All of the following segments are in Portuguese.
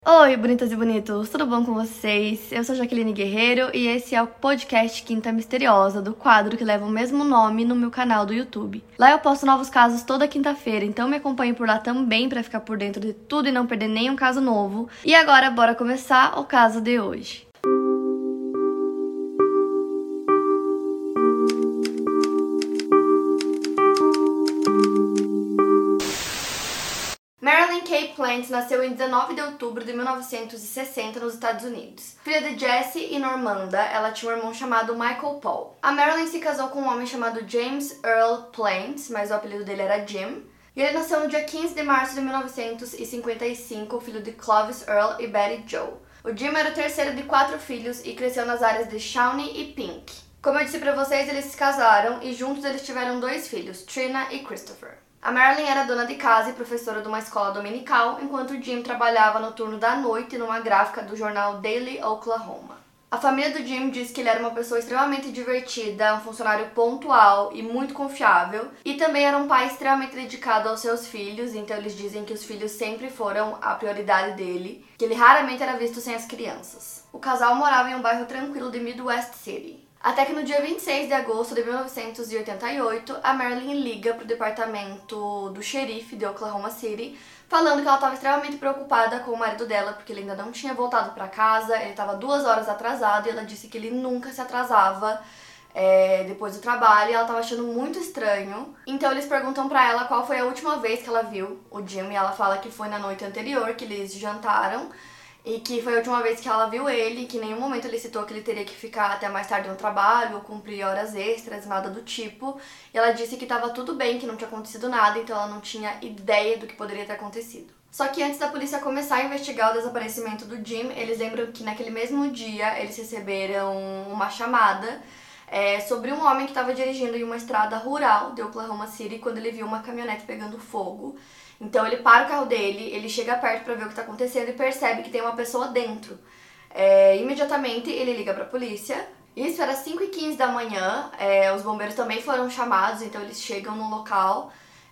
Oi, bonitas e bonitos, tudo bom com vocês? Eu sou Jaqueline Guerreiro e esse é o podcast Quinta Misteriosa, do quadro que leva o mesmo nome no meu canal do YouTube. Lá eu posto novos casos toda quinta-feira, então me acompanhe por lá também pra ficar por dentro de tudo e não perder nenhum caso novo. E agora, bora começar o caso de hoje. Marilyn K. Plant nasceu em 19 de outubro de 1960 nos Estados Unidos. Filha de Jesse e Normanda, ela tinha um irmão chamado Michael Paul. A Marilyn se casou com um homem chamado James Earl Plant, mas o apelido dele era Jim. E ele nasceu no dia 15 de março de 1955, filho de Clovis Earl e Betty Joe. O Jim era o terceiro de 4 filhos e cresceu nas áreas de Shawnee e Pink. Como eu disse pra vocês, eles se casaram e juntos eles tiveram 2 filhos, Trina e Christopher. A Marilyn era dona de casa e professora de uma escola dominical, enquanto Jim trabalhava no turno da noite numa gráfica do jornal Daily Oklahoma. A família do Jim diz que ele era uma pessoa extremamente divertida, um funcionário pontual e muito confiável, e também era um pai extremamente dedicado aos seus filhos, então eles dizem que os filhos sempre foram a prioridade dele, que ele raramente era visto sem as crianças. O casal morava em um bairro tranquilo de Midwest City. Até que no dia 26 de agosto de 1988, a Marilyn liga para o departamento do xerife de Oklahoma City, falando que ela estava extremamente preocupada com o marido dela, porque ele ainda não tinha voltado para casa, ele estava 2 horas atrasado e ela disse que ele nunca se atrasava depois do trabalho e ela estava achando muito estranho. Então eles perguntam para ela qual foi a última vez que ela viu o Jim e ela fala que foi na noite anterior que eles jantaram. E que foi a última vez que ela viu ele, que em nenhum momento ele citou que ele teria que ficar até mais tarde no trabalho ou cumprir horas extras, nada do tipo. E ela disse que estava tudo bem, que não tinha acontecido nada, então ela não tinha ideia do que poderia ter acontecido. Só que antes da polícia começar a investigar o desaparecimento do Jim, eles lembram que naquele mesmo dia eles receberam uma chamada sobre um homem que estava dirigindo em uma estrada rural de Oklahoma City quando ele viu uma caminhonete pegando fogo. Então ele para o carro dele, ele chega perto para ver o que está acontecendo e percebe que tem uma pessoa dentro. Imediatamente ele liga para a polícia. Isso era 5h15 da manhã, os bombeiros também foram chamados, então eles chegam no local.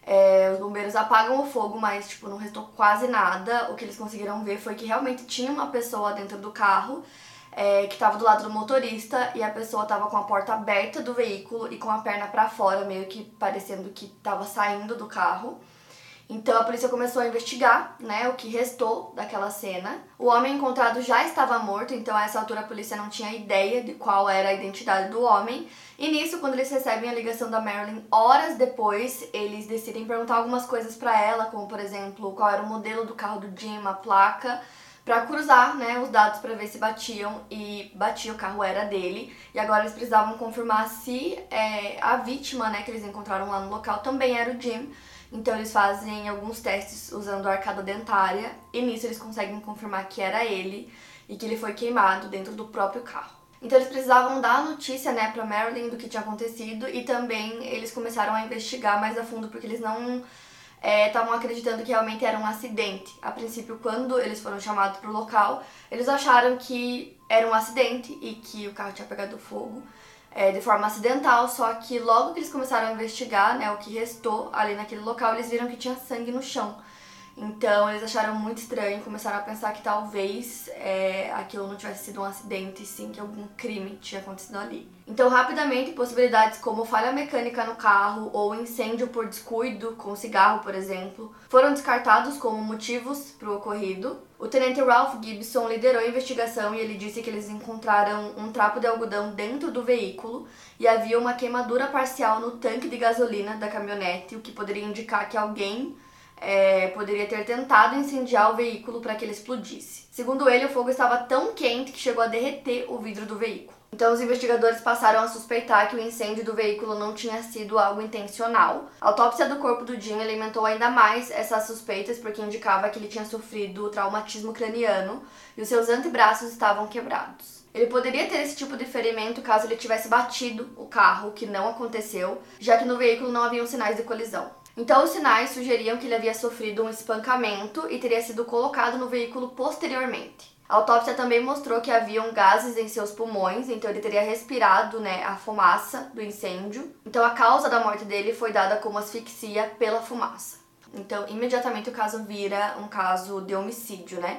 Os bombeiros apagam o fogo, mas não restou quase nada. O que eles conseguiram ver foi que realmente tinha uma pessoa dentro do carro, que estava do lado do motorista, e a pessoa estava com a porta aberta do veículo e com a perna para fora, meio que parecendo que estava saindo do carro. Então a polícia começou a investigar, o que restou daquela cena. O homem encontrado já estava morto, então a essa altura a polícia não tinha ideia de qual era a identidade do homem. E nisso, quando eles recebem a ligação da Marilyn, horas depois, eles decidem perguntar algumas coisas para ela, como por exemplo, qual era o modelo do carro do Jim, a placa, para cruzar, os dados para ver se batiam, e batia, o carro era dele. E agora eles precisavam confirmar se a vítima, que eles encontraram lá no local também era o Jim. Então eles fazem alguns testes usando a arcada dentária e nisso eles conseguem confirmar que era ele e que ele foi queimado dentro do próprio carro. Então eles precisavam dar a notícia, pra Marilyn do que tinha acontecido, e também eles começaram a investigar mais a fundo porque eles não estavam acreditando que realmente era um acidente. A princípio, quando eles foram chamados para o local, eles acharam que era um acidente e que o carro tinha pegado fogo de forma acidental, só que logo que eles começaram a investigar, o que restou ali naquele local, eles viram que tinha sangue no chão. Então eles acharam muito estranho, começaram a pensar que talvez aquilo não tivesse sido um acidente, sim que algum crime tinha acontecido ali. Então rapidamente possibilidades como falha mecânica no carro ou incêndio por descuido com cigarro, por exemplo, foram descartados como motivos para o ocorrido. O tenente Ralph Gibson liderou a investigação e ele disse que eles encontraram um trapo de algodão dentro do veículo e havia uma queimadura parcial no tanque de gasolina da caminhonete, o que poderia indicar que alguém poderia ter tentado incendiar o veículo para que ele explodisse. Segundo ele, o fogo estava tão quente que chegou a derreter o vidro do veículo. Então os investigadores passaram a suspeitar que o incêndio do veículo não tinha sido algo intencional. A autópsia do corpo do Jim alimentou ainda mais essas suspeitas, porque indicava que ele tinha sofrido traumatismo craniano e os seus antebraços estavam quebrados. Ele poderia ter esse tipo de ferimento caso ele tivesse batido o carro, o que não aconteceu, já que no veículo não haviam sinais de colisão. Então os sinais sugeriam que ele havia sofrido um espancamento e teria sido colocado no veículo posteriormente. A autópsia também mostrou que haviam gases em seus pulmões, então ele teria respirado, a fumaça do incêndio. Então a causa da morte dele foi dada como asfixia pela fumaça. Então imediatamente o caso vira um caso de homicídio,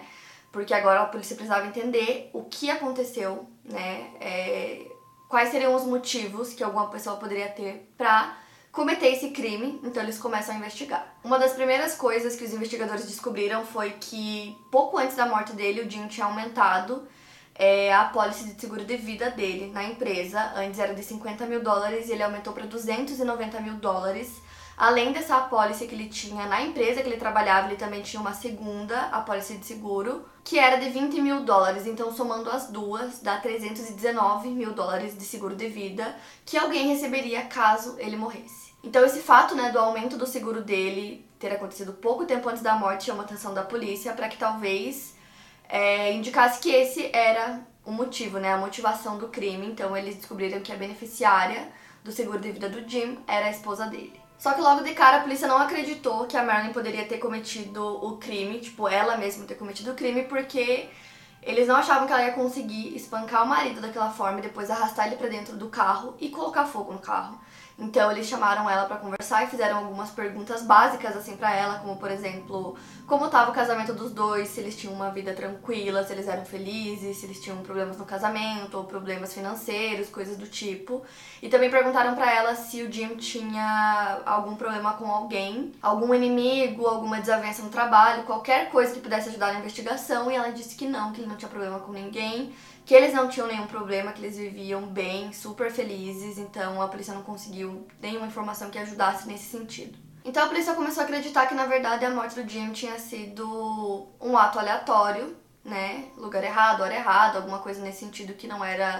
porque agora a polícia precisava entender o que aconteceu, né? Quais seriam os motivos que alguma pessoa poderia ter pra cometer esse crime, então eles começam a investigar. Uma das primeiras coisas que os investigadores descobriram foi que pouco antes da morte dele, o Jim tinha aumentado a apólice de seguro de vida dele na empresa. Antes era de $50 mil e ele aumentou para $290 mil. Além dessa apólice que ele tinha na empresa que ele trabalhava, ele também tinha uma segunda apólice de seguro, que era de $20 mil. Então, somando as duas, dá $319 mil de seguro de vida que alguém receberia caso ele morresse. Então, esse fato, né, do aumento do seguro dele ter acontecido pouco tempo antes da morte chamou a atenção da polícia para que talvez indicasse que esse era o motivo, né, a motivação do crime. Então, eles descobriram que a beneficiária do seguro de vida do Jim era a esposa dele. Só que logo de cara a polícia não acreditou que a Marilyn poderia ter cometido o crime, tipo, ela mesma ter cometido o crime, porque eles não achavam que ela ia conseguir espancar o marido daquela forma e depois arrastar ele pra dentro do carro e colocar fogo no carro. Então eles chamaram ela pra conversar e fizeram algumas perguntas básicas assim pra ela, como por exemplo, como estava o casamento dos dois, se eles tinham uma vida tranquila, se eles eram felizes, se eles tinham problemas no casamento ou problemas financeiros, coisas do tipo. E também perguntaram pra ela se o Jim tinha algum problema com alguém, algum inimigo, alguma desavença no trabalho, qualquer coisa que pudesse ajudar na investigação, e ela disse que não, que ele não tinha problema com ninguém, que eles não tinham nenhum problema, que eles viviam bem, super felizes, então a polícia não conseguiu nenhuma informação que ajudasse nesse sentido. Então a polícia começou a acreditar que na verdade a morte do Jim tinha sido um ato aleatório, né? Lugar errado, hora errada, alguma coisa nesse sentido que não era...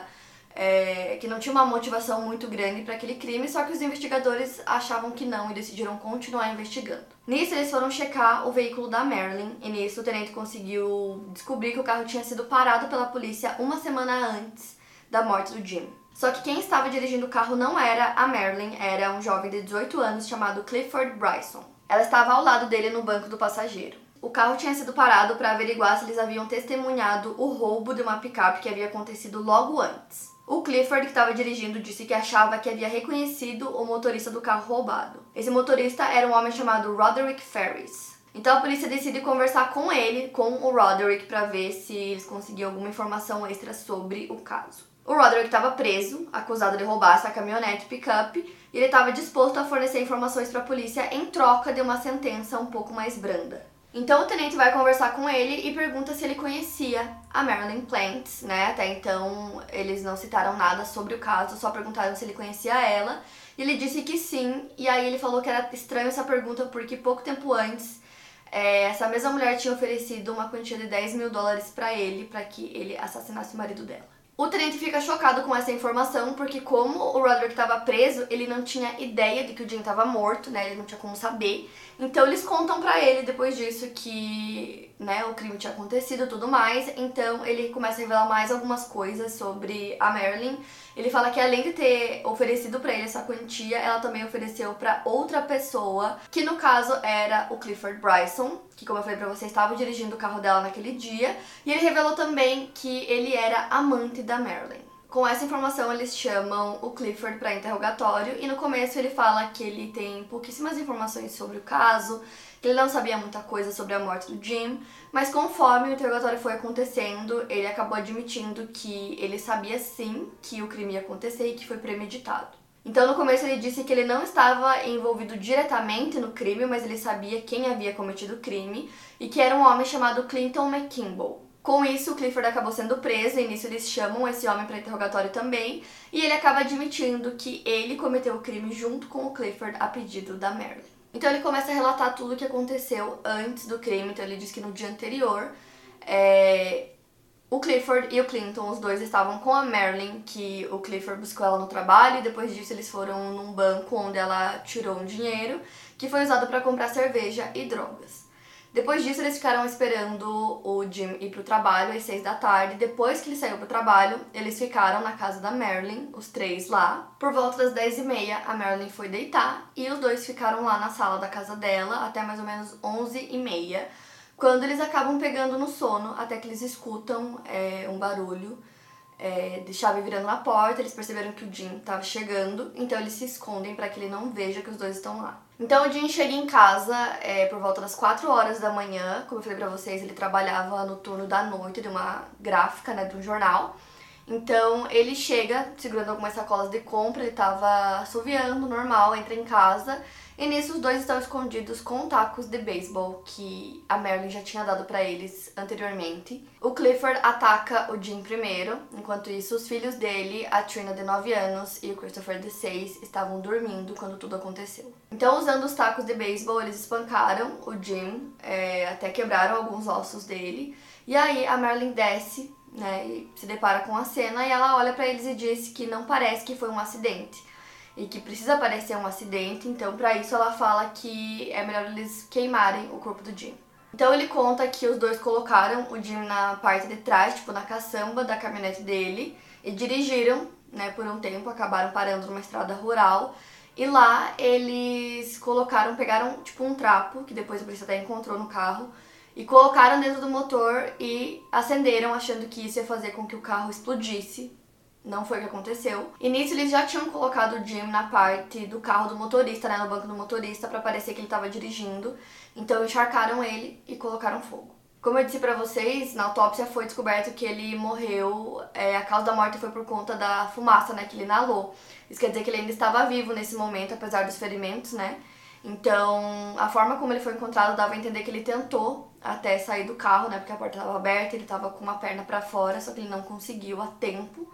que não tinha uma motivação muito grande para aquele crime, só que os investigadores achavam que não e decidiram continuar investigando. Nisso, eles foram checar o veículo da Marilyn, e nisso o tenente conseguiu descobrir que o carro tinha sido parado pela polícia uma semana antes da morte do Jim. Só que quem estava dirigindo o carro não era a Marilyn, era um jovem de 18 anos chamado Clifford Bryson. Ela estava ao lado dele no banco do passageiro. O carro tinha sido parado para averiguar se eles haviam testemunhado o roubo de uma picape que havia acontecido logo antes. O Clifford, que estava dirigindo, disse que achava que havia reconhecido o motorista do carro roubado. Esse motorista era um homem chamado Roderick Ferris. Então a polícia decide conversar com ele, com o Roderick, para ver se eles conseguiam alguma informação extra sobre o caso. O Roderick estava preso, acusado de roubar essa caminhonete picape, e ele estava disposto a fornecer informações para a polícia em troca de uma sentença um pouco mais branda. Então o tenente vai conversar com ele e pergunta se ele conhecia a Marilyn Plant, né? Até então eles não citaram nada sobre o caso, só perguntaram se ele conhecia ela. E ele disse que sim, e aí ele falou que era estranho essa pergunta porque pouco tempo antes essa mesma mulher tinha oferecido uma quantia de $10 mil para ele, para que ele assassinasse o marido dela. O tenente fica chocado com essa informação porque como o Roderick estava preso, ele não tinha ideia de que o Jim estava morto, né? Ele não tinha como saber. Então eles contam pra ele depois disso que, né, o crime tinha acontecido e tudo mais. Então ele começa a revelar mais algumas coisas sobre a Marilyn. Ele fala que além de ter oferecido pra ele essa quantia, ela também ofereceu pra outra pessoa, que no caso era o Clifford Bryson, que como eu falei pra vocês, estava dirigindo o carro dela naquele dia. E ele revelou também que ele era amante da Marilyn. Com essa informação, eles chamam o Clifford para interrogatório e no começo ele fala que ele tem pouquíssimas informações sobre o caso, que ele não sabia muita coisa sobre a morte do Jim, mas conforme o interrogatório foi acontecendo, ele acabou admitindo que ele sabia sim que o crime ia acontecer e que foi premeditado. Então no começo ele disse que ele não estava envolvido diretamente no crime, mas ele sabia quem havia cometido o crime e que era um homem chamado Clinton McKimball. Com isso, o Clifford acabou sendo preso e nisso eles chamam esse homem para interrogatório também e ele acaba admitindo que ele cometeu o crime junto com o Clifford a pedido da Marilyn. Então ele começa a relatar tudo o que aconteceu antes do crime, então ele diz que no dia anterior o Clifford e o Clinton, os dois estavam com a Marilyn, que o Clifford buscou ela no trabalho e depois disso eles foram num banco onde ela tirou um dinheiro que foi usado para comprar cerveja e drogas. Depois disso, eles ficaram esperando o Jim ir pro trabalho às 6 da tarde. Depois que ele saiu pro trabalho, eles ficaram na casa da Marilyn, os três lá. Por volta das 10h30, a Marilyn foi deitar e os dois ficaram lá na sala da casa dela até mais ou menos 11h30, quando eles acabam pegando no sono, até que eles escutam um barulho de chave virando na porta, eles perceberam que o Jim estava chegando, então eles se escondem para que ele não veja que os dois estão lá. Então o Jim chega em casa por volta das 4 horas da manhã, como eu falei pra vocês, ele trabalhava no turno da noite de uma gráfica, né, de um jornal. Então ele chega segurando algumas sacolas de compra, ele tava assoviando, normal, entra em casa. E nisso os dois estão escondidos com tacos de beisebol que a Marilyn já tinha dado pra eles anteriormente. O Clifford ataca o Jim primeiro, enquanto isso os filhos dele, a Trina de 9 anos e o Christopher de 6, estavam dormindo quando tudo aconteceu. Então usando os tacos de beisebol eles espancaram o Jim, até quebraram alguns ossos dele. E aí a Marilyn desce, né, e se depara com a cena e ela olha pra eles e diz que não parece que foi um acidente. E que precisa parecer um acidente, então pra isso ela fala que é melhor eles queimarem o corpo do Jim. Então ele conta que os dois colocaram o Jim na parte de trás, tipo na caçamba da caminhonete dele, e dirigiram, né, por um tempo, acabaram parando numa estrada rural. E lá eles pegaram tipo um trapo, que depois a polícia até encontrou no carro, e colocaram dentro do motor e acenderam, achando que isso ia fazer com que o carro explodisse. Não foi o que aconteceu. E nisso eles já tinham colocado o Jim na parte do carro do motorista, né, no banco do motorista, pra parecer que ele tava dirigindo. Então encharcaram ele e colocaram fogo. Como eu disse pra vocês, na autópsia foi descoberto que ele morreu, a causa da morte foi por conta da fumaça, né, que ele inalou. Isso quer dizer que ele ainda estava vivo nesse momento, apesar dos ferimentos, né. Então, a forma como ele foi encontrado dava a entender que ele tentou até sair do carro, né, porque a porta estava aberta, ele estava com uma perna pra fora, só que ele não conseguiu a tempo.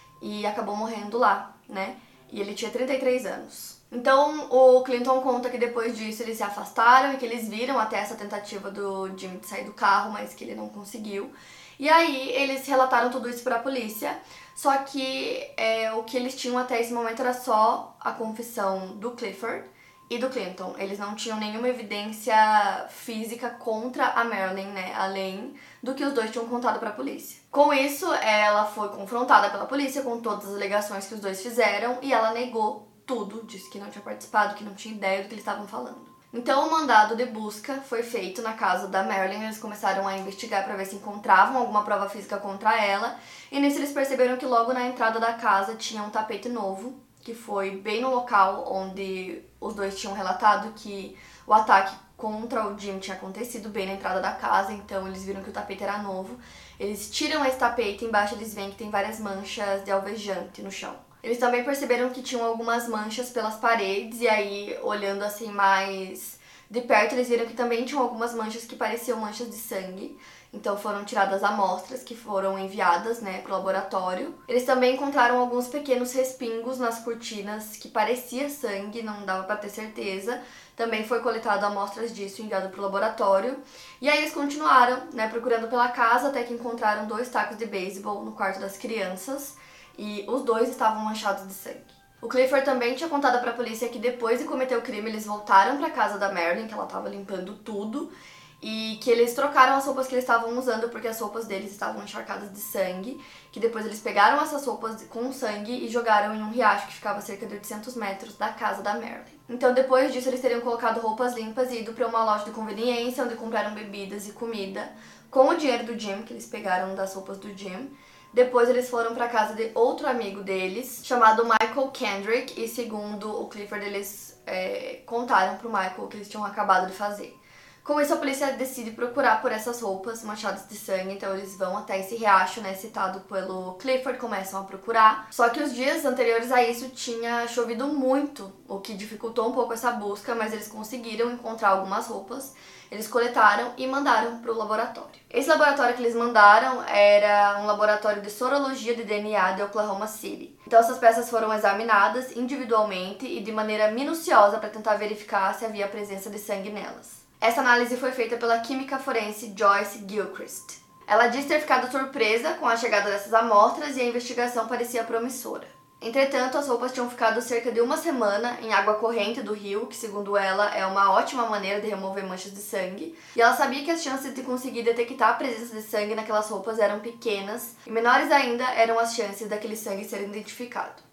E acabou morrendo lá, né? E ele tinha 33 anos. Então, o Clinton conta que depois disso eles se afastaram e que eles viram até essa tentativa do Jim de sair do carro, mas que ele não conseguiu. E aí, eles relataram tudo isso pra polícia, só que o que eles tinham até esse momento era só a confissão do Clifford e do Clinton. Eles não tinham nenhuma evidência física contra a Marilyn, né? Além do que os dois tinham contado pra polícia. Com isso, ela foi confrontada pela polícia com todas as alegações que os dois fizeram e ela negou tudo, disse que não tinha participado, que não tinha ideia do que eles estavam falando. Então o mandado de busca foi feito na casa da Marilyn, eles começaram a investigar pra ver se encontravam alguma prova física contra ela, e nisso eles perceberam que logo na entrada da casa tinha um tapete novo, que foi bem no local onde os dois tinham relatado que o ataque contra o Jim tinha acontecido, bem na entrada da casa, então eles viram que o tapete era novo. Eles tiram esse tapete e embaixo eles veem que tem várias manchas de alvejante no chão. Eles também perceberam que tinham algumas manchas pelas paredes, e aí, olhando assim mais de perto, eles viram que também tinham algumas manchas que pareciam manchas de sangue. Então foram tiradas amostras que foram enviadas, né, pro laboratório. Eles também encontraram alguns pequenos respingos nas cortinas que parecia sangue, não dava pra ter certeza. Também foi coletado amostras disso e enviado pro laboratório. E aí eles continuaram, né, procurando pela casa até que encontraram 2 tacos de beisebol no quarto das crianças. E os 2 estavam manchados de sangue. O Clifford também tinha contado pra polícia que depois de cometer o crime, eles voltaram pra casa da Marilyn, que ela tava limpando tudo, e que eles trocaram as roupas que eles estavam usando porque as roupas deles estavam encharcadas de sangue, que depois eles pegaram essas roupas com sangue e jogaram em um riacho que ficava a cerca de 800 metros da casa da Marilyn. Então depois disso eles teriam colocado roupas limpas e ido pra uma loja de conveniência onde compraram bebidas e comida com o dinheiro do Jim, que eles pegaram das roupas do Jim. Depois eles foram pra casa de outro amigo deles, chamado Michael Kendrick, e segundo o Clifford, eles contaram pro Michael o que eles tinham acabado de fazer. Com isso, a polícia decide procurar por essas roupas manchadas de sangue, então eles vão até esse riacho, né, citado pelo Clifford, começam a procurar. Só que os dias anteriores a isso tinha chovido muito, o que dificultou um pouco essa busca, mas eles conseguiram encontrar algumas roupas. Eles coletaram e mandaram para o laboratório. Esse laboratório que eles mandaram era um laboratório de sorologia de DNA de Oklahoma City. Então essas peças foram examinadas individualmente e de maneira minuciosa para tentar verificar se havia presença de sangue nelas. Essa análise foi feita pela química forense Joyce Gilchrist. Ela diz ter ficado surpresa com a chegada dessas amostras e a investigação parecia promissora. Entretanto, as roupas tinham ficado cerca de 1 semana em água corrente do rio, que segundo ela é uma ótima maneira de remover manchas de sangue, e ela sabia que as chances de conseguir detectar a presença de sangue naquelas roupas eram pequenas, e menores ainda eram as chances daquele sangue ser identificado.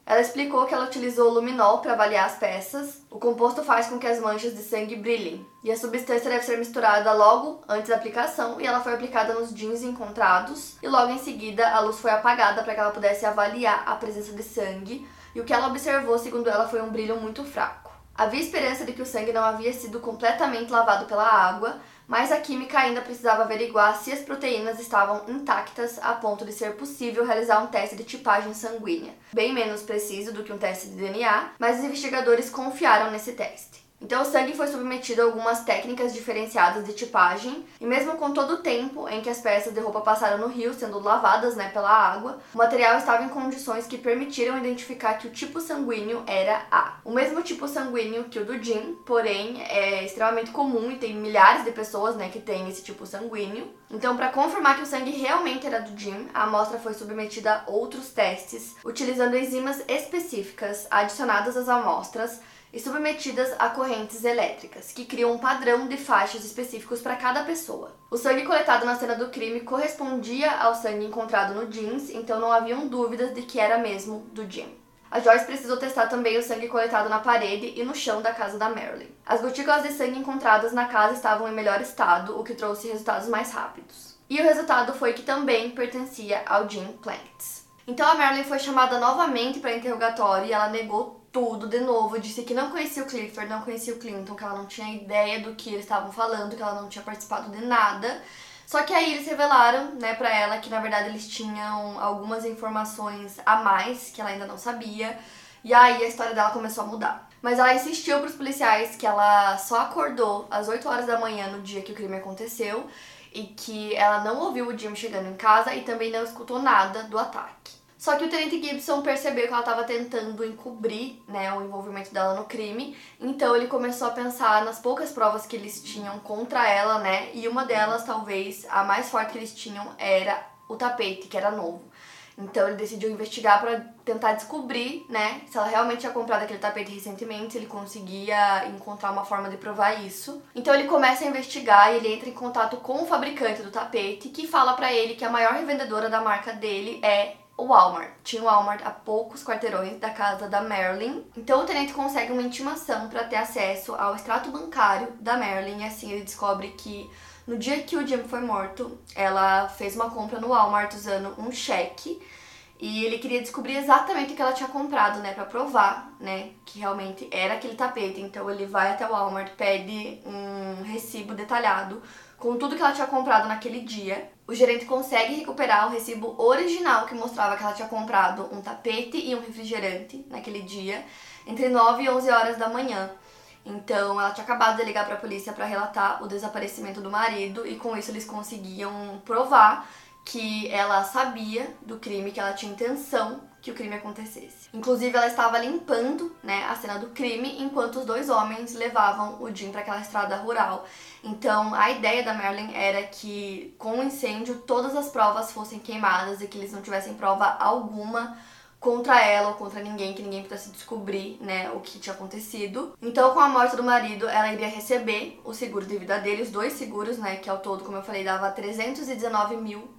Ela explicou que ela utilizou luminol para avaliar as peças. O composto faz com que as manchas de sangue brilhem. E a substância deve ser misturada logo antes da aplicação, e ela foi aplicada nos jeans encontrados. E logo em seguida a luz foi apagada para que ela pudesse avaliar a presença de sangue. E o que ela observou, segundo ela, foi um brilho muito fraco. Havia esperança de que o sangue não havia sido completamente lavado pela água, mas a química ainda precisava averiguar se as proteínas estavam intactas a ponto de ser possível realizar um teste de tipagem sanguínea. Bem menos preciso do que um teste de DNA, mas os investigadores confiaram nesse teste. Então o sangue foi submetido a algumas técnicas diferenciadas de tipagem, e mesmo com todo o tempo em que as peças de roupa passaram no rio sendo lavadas, pela água, o material estava em condições que permitiram identificar que o tipo sanguíneo era A. O mesmo tipo sanguíneo que o do Jim, porém é extremamente comum e tem milhares de pessoas, que têm esse tipo sanguíneo. Então, para confirmar que o sangue realmente era do Jim, a amostra foi submetida a outros testes, utilizando enzimas específicas adicionadas às amostras e submetidas a correntes elétricas, que criam um padrão de faixas específicos para cada pessoa. O sangue coletado na cena do crime correspondia ao sangue encontrado no jeans, então não haviam dúvidas de que era mesmo do Jim. A Joyce precisou testar também o sangue coletado na parede e no chão da casa da Marilyn. As gotículas de sangue encontradas na casa estavam em melhor estado, o que trouxe resultados mais rápidos. E o resultado foi que também pertencia ao Jim Plankett. Então a Marilyn foi chamada novamente para interrogatório e ela negou tudo de novo, disse que não conhecia o Clifford, não conhecia o Clinton, que ela não tinha ideia do que eles estavam falando, que ela não tinha participado de nada. Só que aí eles revelaram, pra ela que na verdade eles tinham algumas informações a mais que ela ainda não sabia, e aí a história dela começou a mudar. Mas ela insistiu para os policiais que ela só acordou às 8 horas da manhã no dia que o crime aconteceu e que ela não ouviu o Jim chegando em casa e também não escutou nada do ataque. Só que o Tenente Gibson percebeu que ela estava tentando encobrir, o envolvimento dela no crime, então ele começou a pensar nas poucas provas que eles tinham contra ela, e uma delas, talvez a mais forte que eles tinham, era o tapete, que era novo. Então ele decidiu investigar para tentar descobrir, se ela realmente tinha comprado aquele tapete recentemente, se ele conseguia encontrar uma forma de provar isso. Então ele começa a investigar e ele entra em contato com o fabricante do tapete, que fala para ele que a maior revendedora da marca dele é o Walmart. Tinha o Walmart a poucos quarteirões da casa da Marilyn. Então o tenente consegue uma intimação para ter acesso ao extrato bancário da Marilyn, e assim ele descobre que no dia que o Jim foi morto, ela fez uma compra no Walmart usando um cheque, e ele queria descobrir exatamente o que ela tinha comprado, para provar, que realmente era aquele tapete. Então ele vai até o Walmart, pede um recibo detalhado com tudo que ela tinha comprado naquele dia. O gerente consegue recuperar o recibo original que mostrava que ela tinha comprado um tapete e um refrigerante naquele dia, entre 9 e 11 horas da manhã. Então ela tinha acabado de ligar para a polícia para relatar o desaparecimento do marido, e com isso eles conseguiam provar que ela sabia do crime, que ela tinha intenção que o crime acontecesse. Inclusive ela estava limpando, a cena do crime enquanto os dois homens levavam o Jim para aquela estrada rural. Então a ideia da Marilyn era que com o incêndio todas as provas fossem queimadas e que eles não tivessem prova alguma contra ela ou contra ninguém, que ninguém pudesse descobrir, o que tinha acontecido. Então, com a morte do marido, ela iria receber o seguro de vida dele, os dois seguros, que ao todo, como eu falei, dava $319 mil.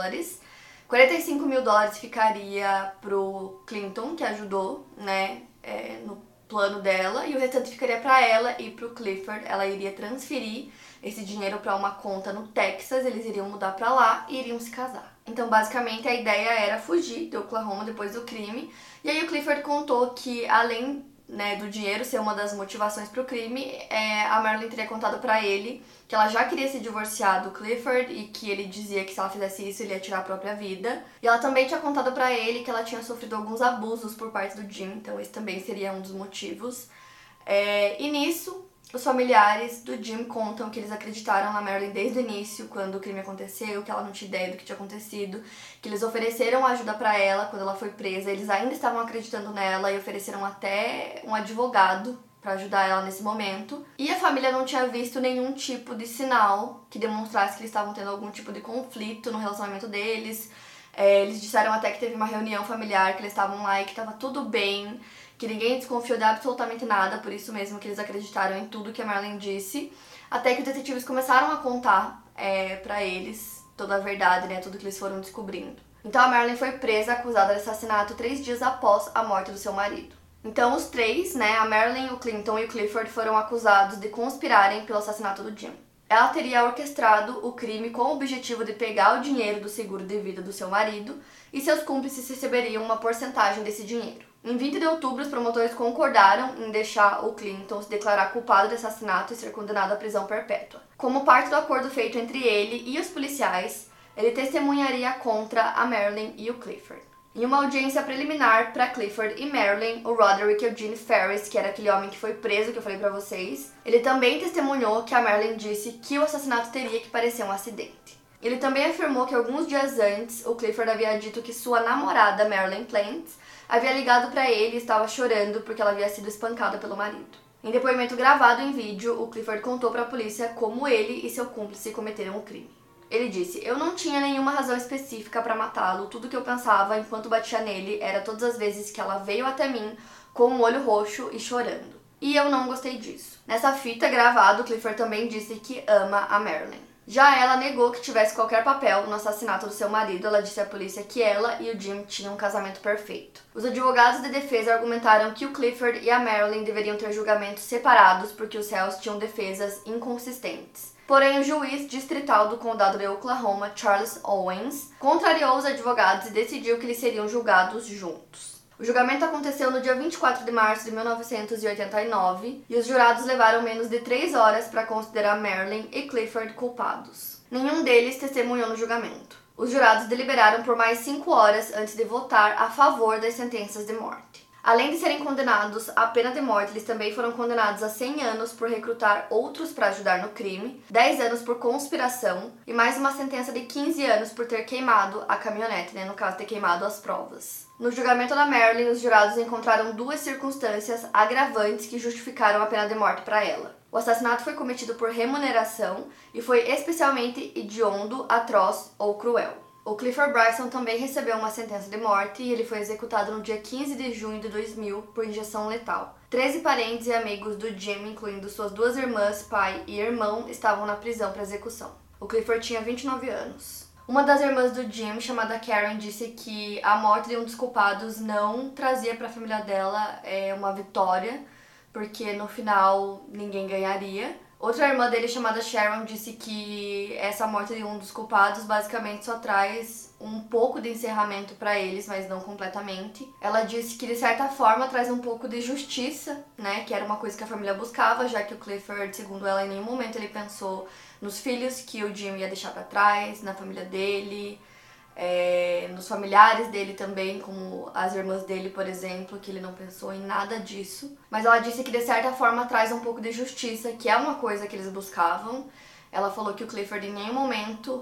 $45 mil ficaria pro Clinton, que ajudou, no plano dela, e o restante ficaria para ela e pro Clifford. Ela iria transferir esse dinheiro para uma conta no Texas, eles iriam mudar para lá e iriam se casar. Então, basicamente, a ideia era fugir de Oklahoma depois do crime. E aí o Clifford contou que, além do dinheiro ser uma das motivações para o crime, a Marilyn teria contado para ele que ela já queria se divorciar do Clifford e que ele dizia que se ela fizesse isso ele ia tirar a própria vida. E ela também tinha contado para ele que ela tinha sofrido alguns abusos por parte do Jim, então esse também seria um dos motivos. E nisso, os familiares do Jim contam que eles acreditaram na Marilyn desde o início, quando o crime aconteceu, que ela não tinha ideia do que tinha acontecido, que eles ofereceram ajuda pra ela quando ela foi presa. Eles ainda estavam acreditando nela e ofereceram até um advogado pra ajudar ela nesse momento. E a família não tinha visto nenhum tipo de sinal que demonstrasse que eles estavam tendo algum tipo de conflito no relacionamento deles. Eles disseram até que teve uma reunião familiar, que eles estavam lá e que estava tudo bem, que ninguém desconfiou de absolutamente nada, por isso mesmo que eles acreditaram em tudo que a Marilyn disse, até que os detetives começaram a contar pra eles toda a verdade, né, tudo que eles foram descobrindo. Então a Marilyn foi presa, acusada de assassinato 3 dias após a morte do seu marido. Então os três, né, a Marilyn, o Clinton e o Clifford, foram acusados de conspirarem pelo assassinato do Jim. Ela teria orquestrado o crime com o objetivo de pegar o dinheiro do seguro de vida do seu marido e seus cúmplices receberiam uma porcentagem desse dinheiro. Em 20 de outubro, os promotores concordaram em deixar o Clinton se declarar culpado de assassinato e ser condenado à prisão perpétua. Como parte do acordo feito entre ele e os policiais, ele testemunharia contra a Marilyn e o Clifford. Em uma audiência preliminar para Clifford e Marilyn, o Roderick Eugene Ferris, que era aquele homem que foi preso, que eu falei pra vocês, ele também testemunhou que a Marilyn disse que o assassinato teria que parecer um acidente. Ele também afirmou que alguns dias antes, o Clifford havia dito que sua namorada, Marilyn Plant, havia ligado para ele e estava chorando porque ela havia sido espancada pelo marido. Em depoimento gravado em vídeo, o Clifford contou para a polícia como ele e seu cúmplice cometeram o crime. Ele disse: "Eu não tinha nenhuma razão específica para matá-lo, tudo que eu pensava enquanto batia nele era todas as vezes que ela veio até mim com um olho roxo e chorando. E eu não gostei disso." Nessa fita gravada, o Clifford também disse que ama a Marilyn. Já ela negou que tivesse qualquer papel no assassinato do seu marido. Ela disse à polícia que ela e o Jim tinham um casamento perfeito. Os advogados de defesa argumentaram que o Clifford e a Marilyn deveriam ter julgamentos separados porque os réus tinham defesas inconsistentes. Porém, o juiz distrital do condado de Oklahoma, Charles Owens, contrariou os advogados e decidiu que eles seriam julgados juntos. O julgamento aconteceu no dia 24 de março de 1989 e os jurados levaram menos de 3 horas para considerar Marilyn e Clifford culpados. Nenhum deles testemunhou no julgamento. Os jurados deliberaram por mais 5 horas antes de votar a favor das sentenças de morte. Além de serem condenados à pena de morte, eles também foram condenados a 100 anos por recrutar outros para ajudar no crime, 10 anos por conspiração e mais uma sentença de 15 anos por ter queimado a caminhonete, no caso, ter queimado as provas. No julgamento da Marilyn, os jurados encontraram 2 circunstâncias agravantes que justificaram a pena de morte para ela. O assassinato foi cometido por remuneração e foi especialmente hediondo, atroz ou cruel. O Clifford Bryson também recebeu uma sentença de morte e ele foi executado no dia 15 de junho de 2000 por injeção letal. 13 parentes e amigos do Jim, incluindo suas 2 irmãs, pai e irmão, estavam na prisão para execução. O Clifford tinha 29 anos. Uma das irmãs do Jim, chamada Karen, disse que a morte de um dos culpados não trazia para a família dela uma vitória, porque no final ninguém ganharia. Outra irmã dele, chamada Sharon, disse que essa morte de um dos culpados basicamente só traz um pouco de encerramento para eles, mas não completamente. Ela disse que de certa forma traz um pouco de justiça, que era uma coisa que a família buscava, já que o Clifford, segundo ela, em nenhum momento ele pensou nos filhos que o Jim ia deixar para trás, na família dele, nos familiares dele também, como as irmãs dele, por exemplo, que ele não pensou em nada disso. Mas ela disse que de certa forma traz um pouco de justiça, que é uma coisa que eles buscavam. Ela falou que o Clifford em nenhum momento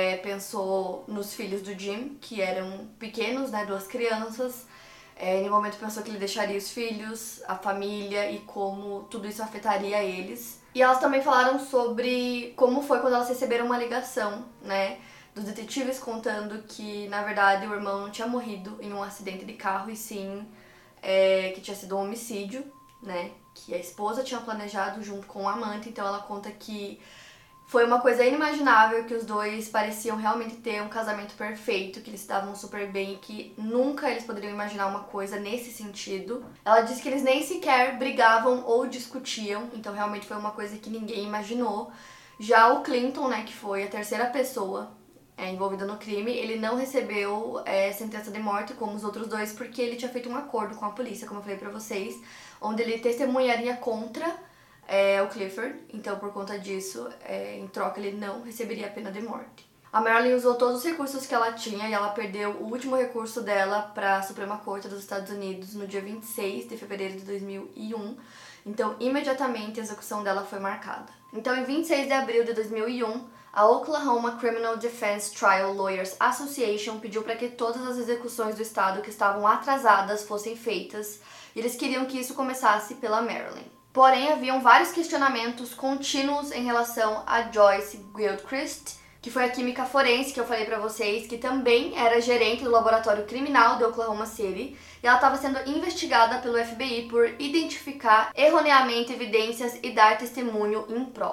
pensou nos filhos do Jim, que eram pequenos, 2 crianças. Em nenhum momento pensou que ele deixaria os filhos, a família e como tudo isso afetaria eles. E elas também falaram sobre como foi quando elas receberam uma ligação, dos detetives contando que, na verdade, o irmão não tinha morrido em um acidente de carro, e sim que tinha sido um homicídio, que a esposa tinha planejado junto com o amante. Então ela conta que foi uma coisa inimaginável, que os dois pareciam realmente ter um casamento perfeito, que eles estavam super bem e que nunca eles poderiam imaginar uma coisa nesse sentido. Ela disse que eles nem sequer brigavam ou discutiam, então realmente foi uma coisa que ninguém imaginou. Já o Clinton, que foi a terceira pessoa envolvida no crime, ele não recebeu sentença de morte como os outros 2, porque ele tinha feito um acordo com a polícia, como eu falei pra vocês, onde ele testemunharia contra o Clifford. Então, por conta disso, em troca, ele não receberia a pena de morte. A Marilyn usou todos os recursos que ela tinha e ela perdeu o último recurso dela para a Suprema Corte dos Estados Unidos no dia 26 de fevereiro de 2001. Então, imediatamente, a execução dela foi marcada. Então, em 26 de abril de 2001, a Oklahoma Criminal Defense Trial Lawyers Association pediu para que todas as execuções do estado que estavam atrasadas fossem feitas, e eles queriam que isso começasse pela Marilyn. Porém, haviam vários questionamentos contínuos em relação a Joyce Gilchrist, que foi a química forense que eu falei pra vocês, que também era gerente do laboratório criminal de Oklahoma City, e ela estava sendo investigada pelo FBI por identificar erroneamente evidências e dar testemunho impróprio.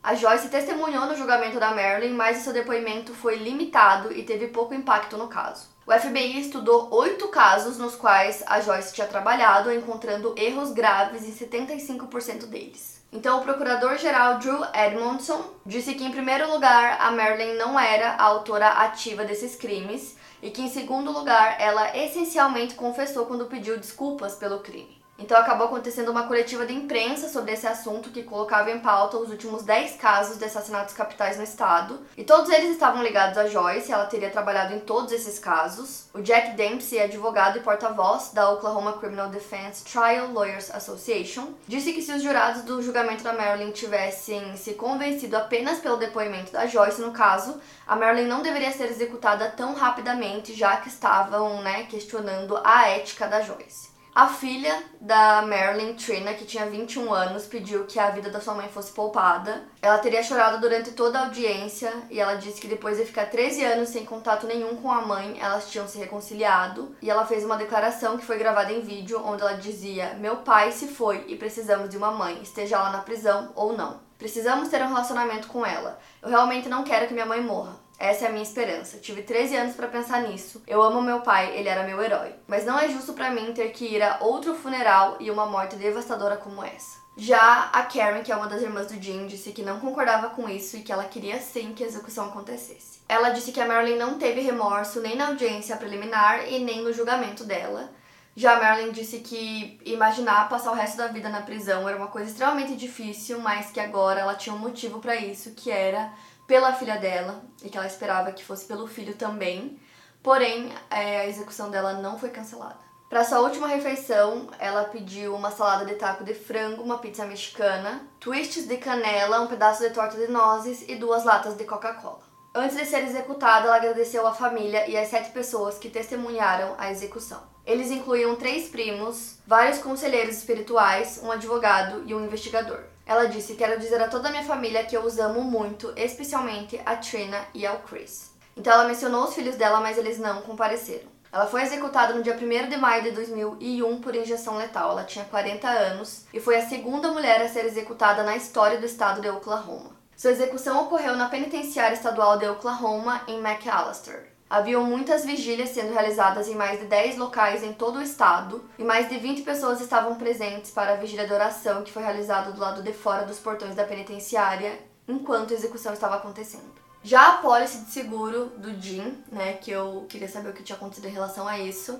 A Joyce testemunhou no julgamento da Marilyn, mas o seu depoimento foi limitado e teve pouco impacto no caso. O FBI estudou 8 casos nos quais a Joyce tinha trabalhado, encontrando erros graves em 75% deles. Então, o procurador-geral Drew Edmondson disse que, em primeiro lugar, a Marilyn não era a autora ativa desses crimes e que, em segundo lugar, ela essencialmente confessou quando pediu desculpas pelo crime. Então acabou acontecendo uma coletiva de imprensa sobre esse assunto que colocava em pauta os últimos 10 casos de assassinatos capitais no estado. E todos eles estavam ligados a Joyce, ela teria trabalhado em todos esses casos. O Jack Dempsey, advogado e porta-voz da Oklahoma Criminal Defense Trial Lawyers Association, disse que se os jurados do julgamento da Marilyn tivessem se convencido apenas pelo depoimento da Joyce no caso, a Marilyn não deveria ser executada tão rapidamente, já que estavam, questionando a ética da Joyce. A filha da Marilyn, Trina, que tinha 21 anos, pediu que a vida da sua mãe fosse poupada. Ela teria chorado durante toda a audiência e ela disse que depois de ficar 13 anos sem contato nenhum com a mãe, elas tinham se reconciliado. E ela fez uma declaração que foi gravada em vídeo, onde ela dizia: "Meu pai se foi e precisamos de uma mãe, esteja ela na prisão ou não. Precisamos ter um relacionamento com ela. Eu realmente não quero que minha mãe morra. Essa é a minha esperança. Tive 13 anos pra pensar nisso. Eu amo meu pai, ele era meu herói. Mas não é justo pra mim ter que ir a outro funeral e uma morte devastadora como essa." Já a Karen, que é uma das irmãs do Jim, disse que não concordava com isso e que ela queria sim que a execução acontecesse. Ela disse que a Marilyn não teve remorso nem na audiência preliminar e nem no julgamento dela. Já a Marilyn disse que imaginar passar o resto da vida na prisão era uma coisa extremamente difícil, mas que agora ela tinha um motivo pra isso, que era pela filha dela, e que ela esperava que fosse pelo filho também. Porém, a execução dela não foi cancelada. Para sua última refeição, ela pediu uma salada de taco de frango, uma pizza mexicana, twists de canela, um pedaço de torta de nozes e 2 latas de Coca-Cola. Antes de ser executada, ela agradeceu à família e às 7 pessoas que testemunharam a execução. Eles incluíam 3 primos, vários conselheiros espirituais, um advogado e um investigador. Ela disse: "Quero dizer a toda a minha família que eu os amo muito, especialmente a Trina e ao Chris." Então ela mencionou os filhos dela, mas eles não compareceram. Ela foi executada no dia 1º de maio de 2001 por injeção letal. Ela tinha 40 anos e foi a segunda mulher a ser executada na história do estado de Oklahoma. Sua execução ocorreu na penitenciária estadual de Oklahoma, em McAlester. Haviam muitas vigílias sendo realizadas em mais de 10 locais em todo o estado e mais de 20 pessoas estavam presentes para a vigília de oração que foi realizada do lado de fora dos portões da penitenciária enquanto a execução estava acontecendo. Já a pólice de seguro do Jim, que eu queria saber o que tinha acontecido em relação a isso,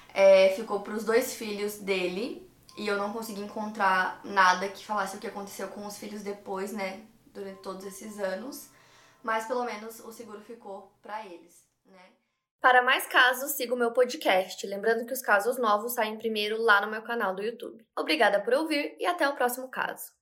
ficou para os 2 filhos dele e eu não consegui encontrar nada que falasse o que aconteceu com os filhos depois, durante todos esses anos, mas pelo menos o seguro ficou para eles. Para mais casos, siga o meu podcast. Lembrando que os casos novos saem primeiro lá no meu canal do YouTube. Obrigada por ouvir e até o próximo caso.